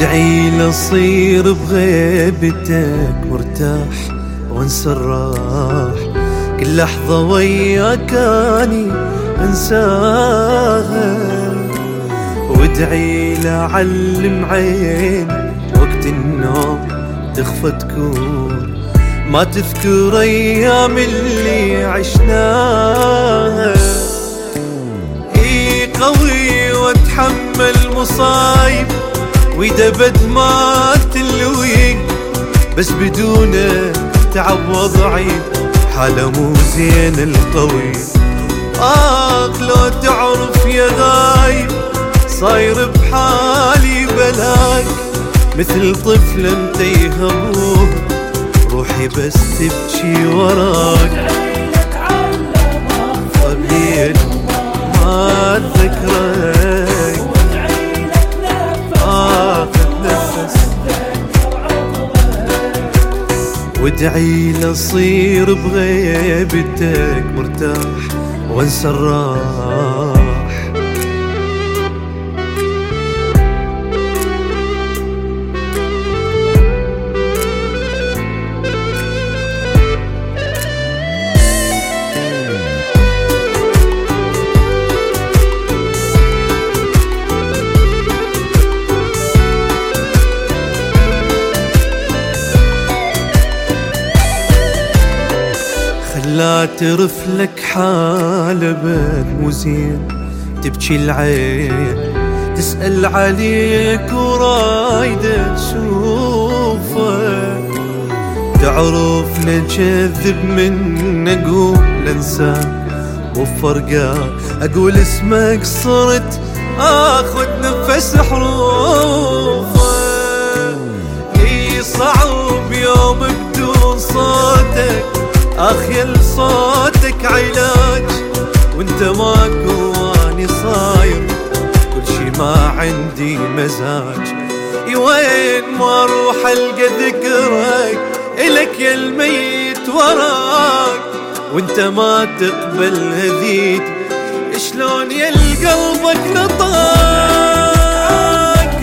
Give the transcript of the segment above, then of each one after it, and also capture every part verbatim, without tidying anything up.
وادعي لصير بغيبتك مرتاح وانسى الراح، كل لحظة وياك اني انساها. وادعي لعلم عين وقت النوم تخفى تكون ما تذكر ايام اللي عشناها. اي قوي واتحمل مصايب واذا بد ما تلوي، بس بدونه تعوض عيب حاله مو زين القوي. اخ لو تعرف يا غايب صاير بحالي بلاك، مثل طفل متيه ابوه روحي بس تبكي وراك. طبيل ما اتذكرك اخذ نفس، وادعي لصير بغيبتك مرتاح وانسى الراح. لا ترف لك حال بك مو زين، تبكي العين تسأل عليك ورايدة تشوفك. تعرف نجذب من اقول انساك مو فرقة، اقول اسمك صرت اخذ نفس حروفك. اي صعب يوم بدون صوتك، اخيل صوتك علاج وانت ماكو واني صاير كل شي ما عندي مزاج. وين ما اروح القى ذكرك الك يا الميت وراك، وانت ما تقبل هذيت شلون يا قلبك نطاك.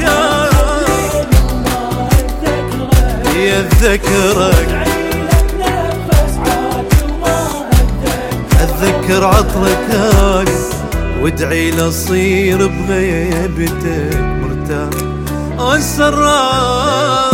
يا ذكرك اتذكر عطرك، وادعي لصير بغيبتك مرتاح وانسى الراح.